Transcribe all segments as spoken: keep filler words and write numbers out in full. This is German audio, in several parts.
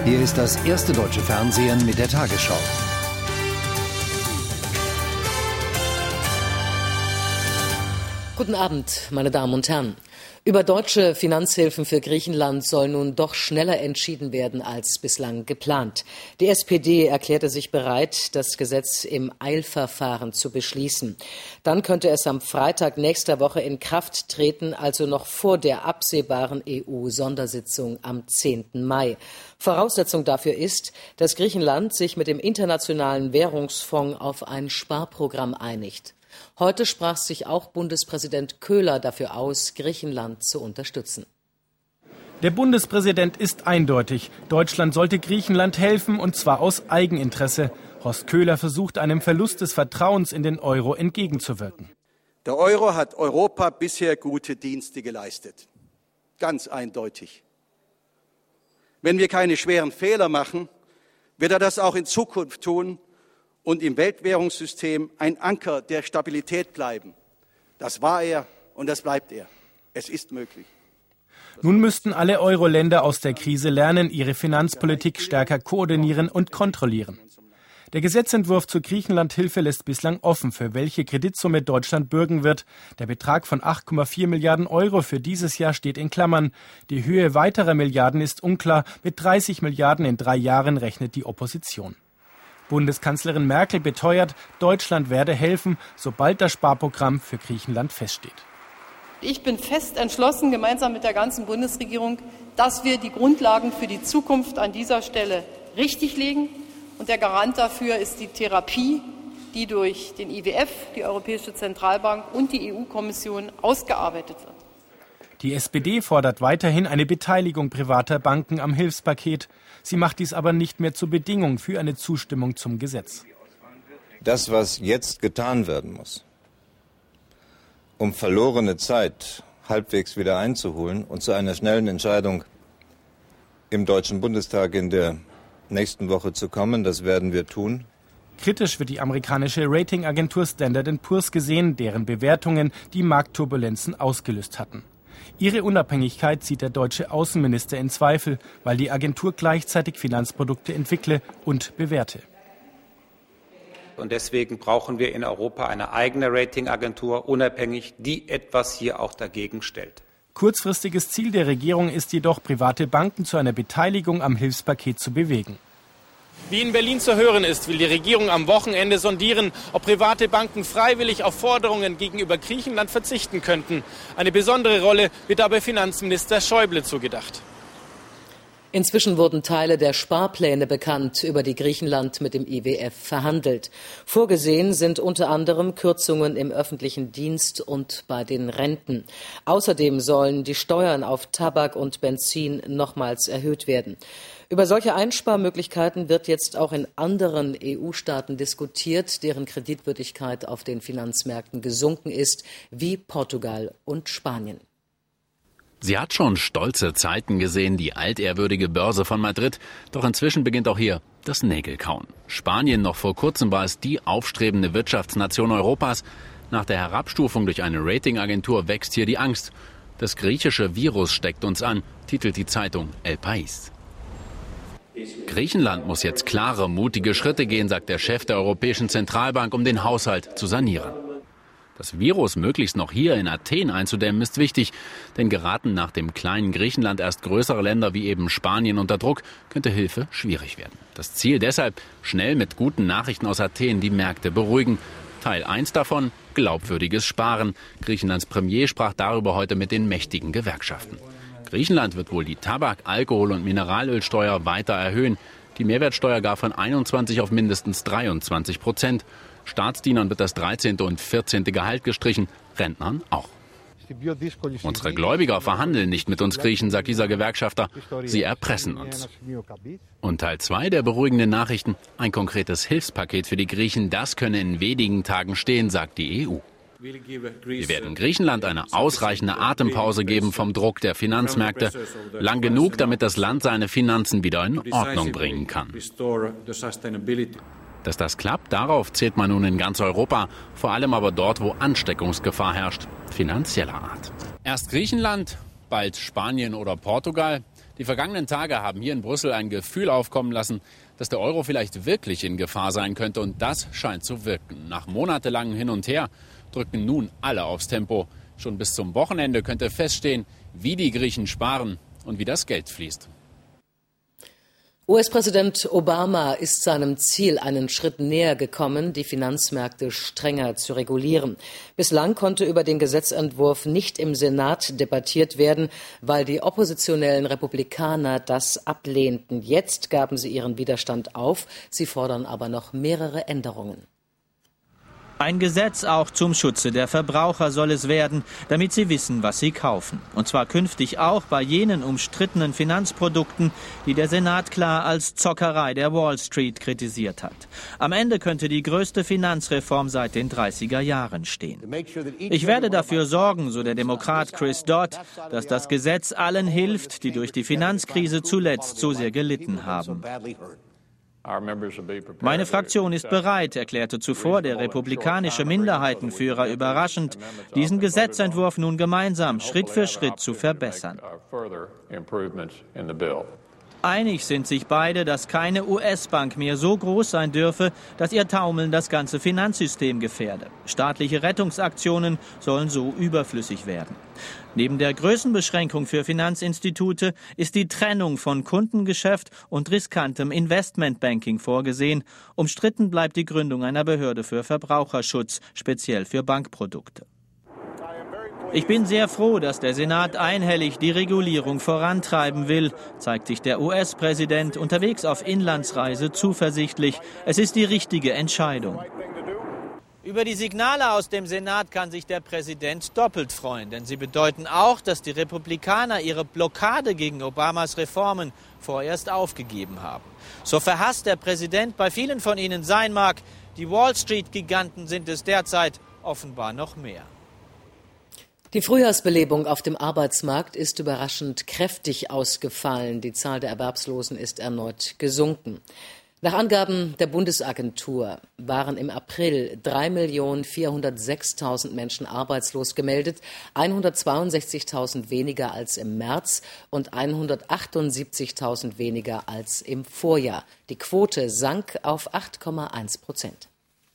Hier ist das erste deutsche Fernsehen mit der Tagesschau. Guten Abend, meine Damen und Herren. Über deutsche Finanzhilfen für Griechenland soll nun doch schneller entschieden werden als bislang geplant. Die S P D erklärte sich bereit, das Gesetz im Eilverfahren zu beschließen. Dann könnte es am Freitag nächster Woche in Kraft treten, also noch vor der absehbaren E U-Sondersitzung am zehnten Mai. Voraussetzung dafür ist, dass Griechenland sich mit dem Internationalen Währungsfonds auf ein Sparprogramm einigt. Heute sprach sich auch Bundespräsident Köhler dafür aus, Griechenland zu unterstützen. Der Bundespräsident ist eindeutig. Deutschland sollte Griechenland helfen, und zwar aus Eigeninteresse. Horst Köhler versucht, einem Verlust des Vertrauens in den Euro entgegenzuwirken. Der Euro hat Europa bisher gute Dienste geleistet. Ganz eindeutig. Wenn wir keine schweren Fehler machen, wird er das auch in Zukunft tun und im Weltwährungssystem ein Anker der Stabilität bleiben. Das war er und das bleibt er. Es ist möglich. Nun müssten alle Euro-Länder aus der Krise lernen, ihre Finanzpolitik stärker koordinieren und kontrollieren. Der Gesetzentwurf zur Griechenland-Hilfe lässt bislang offen, für welche Kreditsumme Deutschland bürgen wird. Der Betrag von acht Komma vier Milliarden Euro für dieses Jahr steht in Klammern. Die Höhe weiterer Milliarden ist unklar. Mit dreißig Milliarden in drei Jahren rechnet die Opposition. Bundeskanzlerin Merkel beteuert, Deutschland werde helfen, sobald das Sparprogramm für Griechenland feststeht. Ich bin fest entschlossen, gemeinsam mit der ganzen Bundesregierung, dass wir die Grundlagen für die Zukunft an dieser Stelle richtig legen. Und der Garant dafür ist die Therapie, die durch den I W F, die Europäische Zentralbank und die E U-Kommission ausgearbeitet wird. Die S P D fordert weiterhin eine Beteiligung privater Banken am Hilfspaket. Sie macht dies aber nicht mehr zur Bedingung für eine Zustimmung zum Gesetz. Das, was jetzt getan werden muss, um verlorene Zeit halbwegs wieder einzuholen und zu einer schnellen Entscheidung im Deutschen Bundestag in der nächsten Woche zu kommen, das werden wir tun. Kritisch wird die amerikanische Ratingagentur Standard and Poor's gesehen, deren Bewertungen die Marktturbulenzen ausgelöst hatten. Ihre Unabhängigkeit zieht der deutsche Außenminister in Zweifel, weil die Agentur gleichzeitig Finanzprodukte entwickle und bewerte. Und deswegen brauchen wir in Europa eine eigene Ratingagentur, unabhängig, die etwas hier auch dagegen stellt. Kurzfristiges Ziel der Regierung ist jedoch, private Banken zu einer Beteiligung am Hilfspaket zu bewegen. Wie in Berlin zu hören ist, will die Regierung am Wochenende sondieren, ob private Banken freiwillig auf Forderungen gegenüber Griechenland verzichten könnten. Eine besondere Rolle wird dabei Finanzminister Schäuble zugedacht. Inzwischen wurden Teile der Sparpläne bekannt, über die Griechenland mit dem I W F verhandelt. Vorgesehen sind unter anderem Kürzungen im öffentlichen Dienst und bei den Renten. Außerdem sollen die Steuern auf Tabak und Benzin nochmals erhöht werden. Über solche Einsparmöglichkeiten wird jetzt auch in anderen E U-Staaten diskutiert, deren Kreditwürdigkeit auf den Finanzmärkten gesunken ist, wie Portugal und Spanien. Sie hat schon stolze Zeiten gesehen, die altehrwürdige Börse von Madrid. Doch inzwischen beginnt auch hier das Nägelkauen. Spanien, noch vor kurzem war es die aufstrebende Wirtschaftsnation Europas. Nach der Herabstufung durch eine Ratingagentur wächst hier die Angst. Das griechische Virus steckt uns an, titelt die Zeitung El País. Griechenland muss jetzt klare, mutige Schritte gehen, sagt der Chef der Europäischen Zentralbank, um den Haushalt zu sanieren. Das Virus möglichst noch hier in Athen einzudämmen, ist wichtig, denn geraten nach dem kleinen Griechenland erst größere Länder wie eben Spanien unter Druck, könnte Hilfe schwierig werden. Das Ziel deshalb, schnell mit guten Nachrichten aus Athen die Märkte beruhigen. Teil eins davon, glaubwürdiges Sparen. Griechenlands Premier sprach darüber heute mit den mächtigen Gewerkschaften. Griechenland wird wohl die Tabak-, Alkohol- und Mineralölsteuer weiter erhöhen. Die Mehrwertsteuer gar von einundzwanzig auf mindestens dreiundzwanzig Prozent. Staatsdienern wird das dreizehnte und vierzehnte Gehalt gestrichen, Rentnern auch. Unsere Gläubiger verhandeln nicht mit uns Griechen, sagt dieser Gewerkschafter. Sie erpressen uns. Und Teil zwei der beruhigenden Nachrichten, ein konkretes Hilfspaket für die Griechen, das könne in wenigen Tagen stehen, sagt die E U. Wir werden Griechenland eine ausreichende Atempause geben vom Druck der Finanzmärkte. Lang genug, damit das Land seine Finanzen wieder in Ordnung bringen kann. Dass das klappt, darauf zählt man nun in ganz Europa. Vor allem aber dort, wo Ansteckungsgefahr herrscht, finanzieller Art. Erst Griechenland, bald Spanien oder Portugal. Die vergangenen Tage haben hier in Brüssel ein Gefühl aufkommen lassen, dass der Euro vielleicht wirklich in Gefahr sein könnte. Und das scheint zu wirken. Nach monatelangem Hin und Her drücken nun alle aufs Tempo. Schon bis zum Wochenende könnte feststehen, wie die Griechen sparen und wie das Geld fließt. U S-Präsident Obama ist seinem Ziel einen Schritt näher gekommen, die Finanzmärkte strenger zu regulieren. Bislang konnte über den Gesetzentwurf nicht im Senat debattiert werden, weil die oppositionellen Republikaner das ablehnten. Jetzt gaben sie ihren Widerstand auf. Sie fordern aber noch mehrere Änderungen. Ein Gesetz auch zum Schutze der Verbraucher soll es werden, damit sie wissen, was sie kaufen. Und zwar künftig auch bei jenen umstrittenen Finanzprodukten, die der Senat klar als Zockerei der Wall Street kritisiert hat. Am Ende könnte die größte Finanzreform seit den dreißiger Jahren stehen. Ich werde dafür sorgen, so der Demokrat Chris Dodd, dass das Gesetz allen hilft, die durch die Finanzkrise zuletzt so sehr gelitten haben. Meine Fraktion ist bereit, erklärte zuvor der republikanische Minderheitenführer überraschend, diesen Gesetzentwurf nun gemeinsam Schritt für Schritt zu verbessern. Einig sind sich beide, dass keine U S-Bank mehr so groß sein dürfe, dass ihr Taumeln das ganze Finanzsystem gefährde. Staatliche Rettungsaktionen sollen so überflüssig werden. Neben der Größenbeschränkung für Finanzinstitute ist die Trennung von Kundengeschäft und riskantem Investmentbanking vorgesehen. Umstritten bleibt die Gründung einer Behörde für Verbraucherschutz, speziell für Bankprodukte. Ich bin sehr froh, dass der Senat einhellig die Regulierung vorantreiben will, zeigt sich der U S-Präsident unterwegs auf Inlandsreise zuversichtlich. Es ist die richtige Entscheidung. Über die Signale aus dem Senat kann sich der Präsident doppelt freuen, denn sie bedeuten auch, dass die Republikaner ihre Blockade gegen Obamas Reformen vorerst aufgegeben haben. So verhasst der Präsident bei vielen von ihnen sein mag, die Wall Street-Giganten sind es derzeit offenbar noch mehr. Die Frühjahrsbelebung auf dem Arbeitsmarkt ist überraschend kräftig ausgefallen. Die Zahl der Erwerbslosen ist erneut gesunken. Nach Angaben der Bundesagentur waren im April drei Millionen vierhundertsechstausend Menschen arbeitslos gemeldet, hundertzweiundsechzigtausend weniger als im März und hundertachtundsiebzigtausend weniger als im Vorjahr. Die Quote sank auf acht Komma eins Prozent.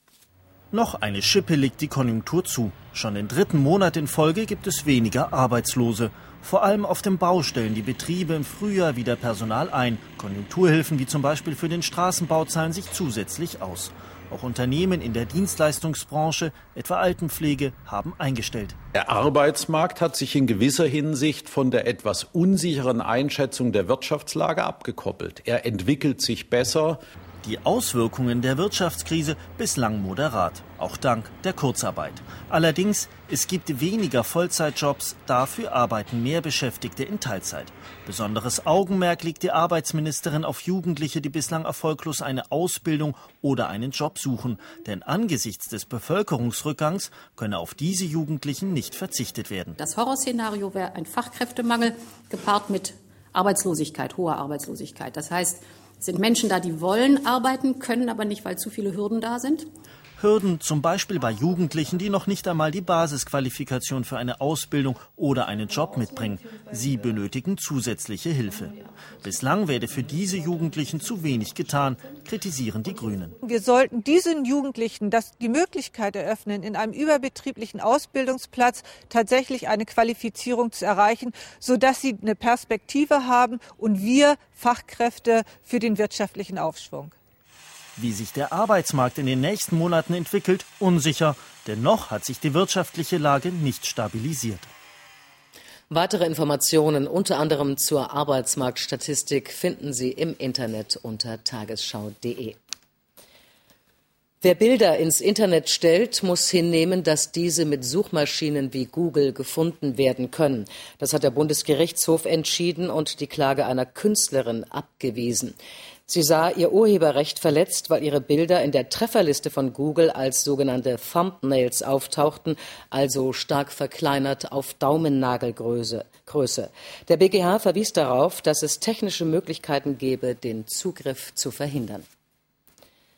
Noch eine Schippe legt die Konjunktur zu. Schon den dritten Monat in Folge gibt es weniger Arbeitslose. Vor allem auf den Baustellen die Betriebe im Frühjahr wieder Personal ein. Konjunkturhilfen wie zum Beispiel für den Straßenbau zahlen sich zusätzlich aus. Auch Unternehmen in der Dienstleistungsbranche, etwa Altenpflege, haben eingestellt. Der Arbeitsmarkt hat sich in gewisser Hinsicht von der etwas unsicheren Einschätzung der Wirtschaftslage abgekoppelt. Er entwickelt sich besser. Die Auswirkungen der Wirtschaftskrise bislang moderat, auch dank der Kurzarbeit. Allerdings, es gibt weniger Vollzeitjobs, dafür arbeiten mehr Beschäftigte in Teilzeit. Besonderes Augenmerk legt die Arbeitsministerin auf Jugendliche, die bislang erfolglos eine Ausbildung oder einen Job suchen. Denn angesichts des Bevölkerungsrückgangs könne auf diese Jugendlichen nicht verzichtet werden. Das Horrorszenario wäre ein Fachkräftemangel gepaart mit Arbeitslosigkeit, hoher Arbeitslosigkeit. Das heißt, es sind Menschen da, die wollen arbeiten, können aber nicht, weil zu viele Hürden da sind. Hürden zum Beispiel bei Jugendlichen, die noch nicht einmal die Basisqualifikation für eine Ausbildung oder einen Job mitbringen. Sie benötigen zusätzliche Hilfe. Bislang werde für diese Jugendlichen zu wenig getan, kritisieren die Grünen. Wir sollten diesen Jugendlichen das, die Möglichkeit eröffnen, in einem überbetrieblichen Ausbildungsplatz tatsächlich eine Qualifizierung zu erreichen, sodass sie eine Perspektive haben und wir Fachkräfte für den wirtschaftlichen Aufschwung. Wie sich der Arbeitsmarkt in den nächsten Monaten entwickelt, unsicher. Denn noch hat sich die wirtschaftliche Lage nicht stabilisiert. Weitere Informationen, unter anderem zur Arbeitsmarktstatistik, finden Sie im Internet unter tagesschau punkt de. Wer Bilder ins Internet stellt, muss hinnehmen, dass diese mit Suchmaschinen wie Google gefunden werden können. Das hat der Bundesgerichtshof entschieden und die Klage einer Künstlerin abgewiesen. Sie sah ihr Urheberrecht verletzt, weil ihre Bilder in der Trefferliste von Google als sogenannte Thumbnails auftauchten, also stark verkleinert auf Daumennagelgröße. Der B G H verwies darauf, dass es technische Möglichkeiten gäbe, den Zugriff zu verhindern.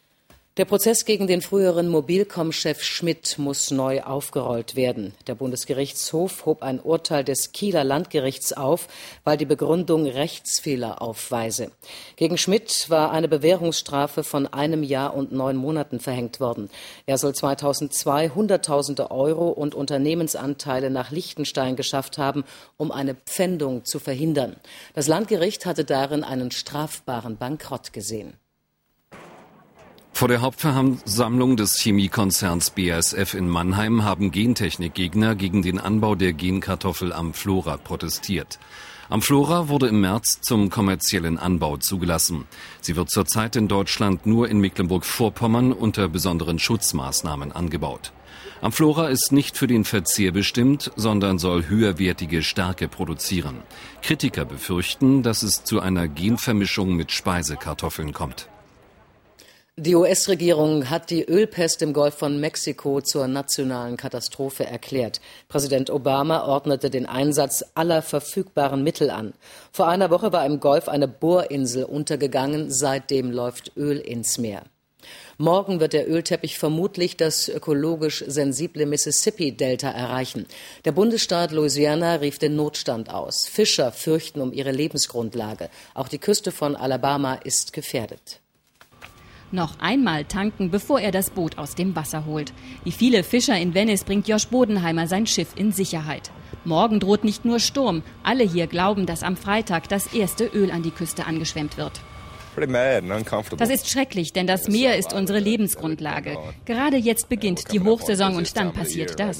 Der Prozess gegen den früheren Mobilcom-Chef Schmidt muss neu aufgerollt werden. Der Bundesgerichtshof hob ein Urteil des Kieler Landgerichts auf, weil die Begründung Rechtsfehler aufweise. Gegen Schmidt war eine Bewährungsstrafe von einem Jahr und neun Monaten verhängt worden. Er soll zweitausendzwei Hunderttausende Euro und Unternehmensanteile nach Liechtenstein geschafft haben, um eine Pfändung zu verhindern. Das Landgericht hatte darin einen strafbaren Bankrott gesehen. Vor der Hauptversammlung des Chemiekonzerns B A S F in Mannheim haben Gentechnikgegner gegen den Anbau der Genkartoffel Amflora protestiert. Amflora wurde im März zum kommerziellen Anbau zugelassen. Sie wird zurzeit in Deutschland nur in Mecklenburg-Vorpommern unter besonderen Schutzmaßnahmen angebaut. Amflora ist nicht für den Verzehr bestimmt, sondern soll höherwertige Stärke produzieren. Kritiker befürchten, dass es zu einer Genvermischung mit Speisekartoffeln kommt. Die U S-Regierung hat die Ölpest im Golf von Mexiko zur nationalen Katastrophe erklärt. Präsident Obama ordnete den Einsatz aller verfügbaren Mittel an. Vor einer Woche war im Golf eine Bohrinsel untergegangen. Seitdem läuft Öl ins Meer. Morgen wird der Ölteppich vermutlich das ökologisch sensible Mississippi-Delta erreichen. Der Bundesstaat Louisiana rief den Notstand aus. Fischer fürchten um ihre Lebensgrundlage. Auch die Küste von Alabama ist gefährdet. Noch einmal tanken, bevor er das Boot aus dem Wasser holt. Wie viele Fischer in Venice bringt Josh Bodenheimer sein Schiff in Sicherheit. Morgen droht nicht nur Sturm. Alle hier glauben, dass am Freitag das erste Öl an die Küste angeschwemmt wird. Das ist schrecklich, denn das Meer ist unsere Lebensgrundlage. Gerade jetzt beginnt die Hochsaison und dann passiert das.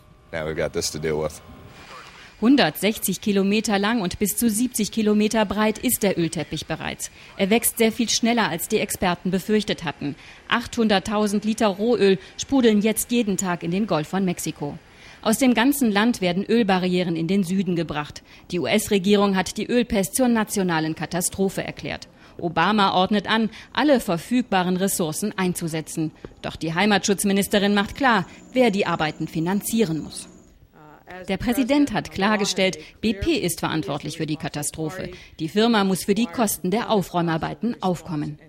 hundertsechzig Kilometer lang und bis zu siebzig Kilometer breit ist der Ölteppich bereits. Er wächst sehr viel schneller, als die Experten befürchtet hatten. achthunderttausend Liter Rohöl sprudeln jetzt jeden Tag in den Golf von Mexiko. Aus dem ganzen Land werden Ölbarrieren in den Süden gebracht. Die U S-Regierung hat die Ölpest zur nationalen Katastrophe erklärt. Obama ordnet an, alle verfügbaren Ressourcen einzusetzen. Doch die Heimatschutzministerin macht klar, wer die Arbeiten finanzieren muss. Der Präsident hat klargestellt, B P ist verantwortlich für die Katastrophe. Die Firma muss für die Kosten der Aufräumarbeiten aufkommen.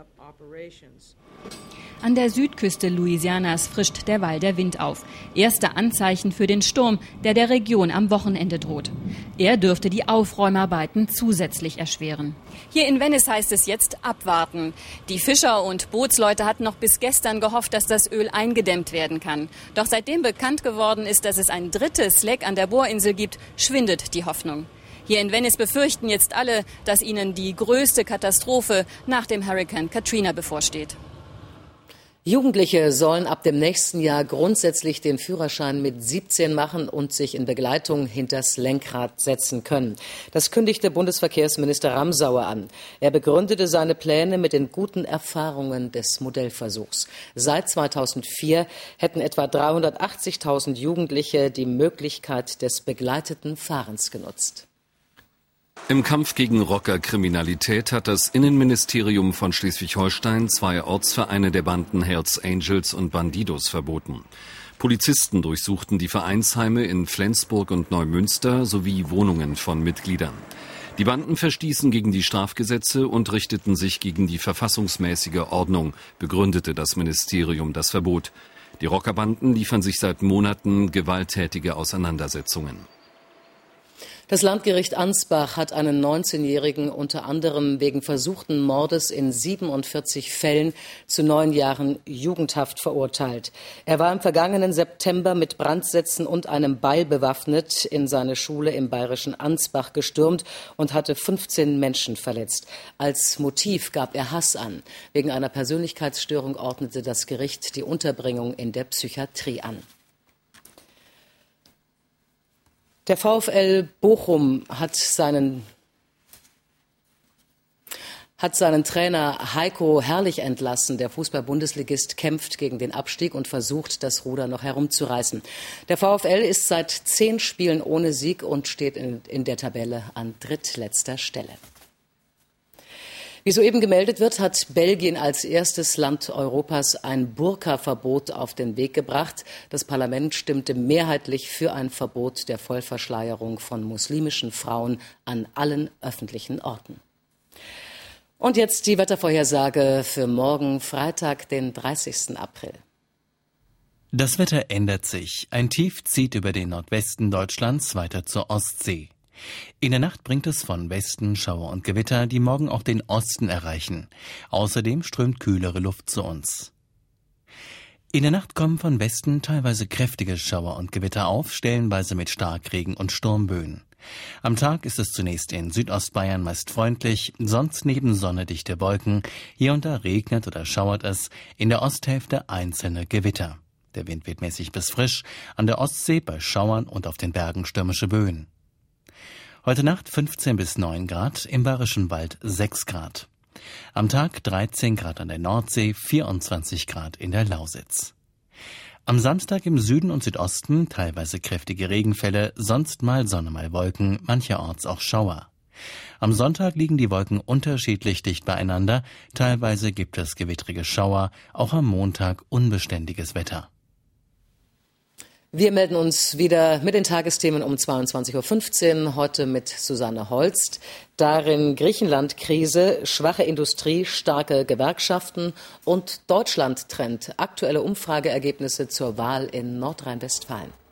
An der Südküste Louisianas frischt derweil der Wind auf. Erste Anzeichen für den Sturm, der der Region am Wochenende droht. Er dürfte die Aufräumarbeiten zusätzlich erschweren. Hier in Venice heißt es jetzt abwarten. Die Fischer und Bootsleute hatten noch bis gestern gehofft, dass das Öl eingedämmt werden kann. Doch seitdem bekannt geworden ist, dass es ein drittes Leck an der Bohrinsel gibt, schwindet die Hoffnung. Hier in Venice befürchten jetzt alle, dass ihnen die größte Katastrophe nach dem Hurrikan Katrina bevorsteht. Jugendliche sollen ab dem nächsten Jahr grundsätzlich den Führerschein mit siebzehn machen und sich in Begleitung hinters Lenkrad setzen können. Das kündigte Bundesverkehrsminister Ramsauer an. Er begründete seine Pläne mit den guten Erfahrungen des Modellversuchs. Seit zweitausendvier hätten etwa dreihundertachtzigtausend Jugendliche die Möglichkeit des begleiteten Fahrens genutzt. Im Kampf gegen Rockerkriminalität hat das Innenministerium von Schleswig-Holstein zwei Ortsvereine der Banden Hells Angels und Bandidos verboten. Polizisten durchsuchten die Vereinsheime in Flensburg und Neumünster sowie Wohnungen von Mitgliedern. Die Banden verstießen gegen die Strafgesetze und richteten sich gegen die verfassungsmäßige Ordnung, begründete das Ministerium das Verbot. Die Rockerbanden liefern sich seit Monaten gewalttätige Auseinandersetzungen. Das Landgericht Ansbach hat einen neunzehnjährigen unter anderem wegen versuchten Mordes in siebenundvierzig Fällen zu neun Jahren Jugendhaft verurteilt. Er war im vergangenen September mit Brandsätzen und einem Beil bewaffnet in seine Schule im bayerischen Ansbach gestürmt und hatte fünfzehn Menschen verletzt. Als Motiv gab er Hass an. Wegen einer Persönlichkeitsstörung ordnete das Gericht die Unterbringung in der Psychiatrie an. Der VfL Bochum hat seinen, hat seinen Trainer Heiko Herrlich entlassen. Der Fußball-Bundesligist kämpft gegen den Abstieg und versucht, das Ruder noch herumzureißen. Der VfL ist seit zehn Spielen ohne Sieg und steht in, in der Tabelle an drittletzter Stelle. Wie soeben gemeldet wird, hat Belgien als erstes Land Europas ein Burka-Verbot auf den Weg gebracht. Das Parlament stimmte mehrheitlich für ein Verbot der Vollverschleierung von muslimischen Frauen an allen öffentlichen Orten. Und jetzt die Wettervorhersage für morgen, Freitag, den dreißigsten April. Das Wetter ändert sich. Ein Tief zieht über den Nordwesten Deutschlands weiter zur Ostsee. In der Nacht bringt es von Westen Schauer und Gewitter, die morgen auch den Osten erreichen. Außerdem strömt kühlere Luft zu uns. In der Nacht kommen von Westen teilweise kräftige Schauer und Gewitter auf, stellenweise mit Starkregen und Sturmböen. Am Tag ist es zunächst in Südostbayern meist freundlich, sonst neben Sonne dichte Wolken. Hier und da regnet oder schauert es, in der Osthälfte einzelne Gewitter. Der Wind weht mäßig bis frisch, an der Ostsee bei Schauern und auf den Bergen stürmische Böen. Heute Nacht fünfzehn bis neun Grad, im Bayerischen Wald sechs Grad. Am Tag dreizehn Grad an der Nordsee, vierundzwanzig Grad in der Lausitz. Am Samstag im Süden und Südosten teilweise kräftige Regenfälle, sonst mal Sonne, mal Wolken, mancherorts auch Schauer. Am Sonntag liegen die Wolken unterschiedlich dicht beieinander, teilweise gibt es gewittrige Schauer, auch am Montag unbeständiges Wetter. Wir melden uns wieder mit den Tagesthemen um zweiundzwanzig Uhr fünfzehn, heute mit Susanne Holst. Darin Griechenland-Krise, schwache Industrie, starke Gewerkschaften und Deutschland-Trend. Aktuelle Umfrageergebnisse zur Wahl in Nordrhein-Westfalen.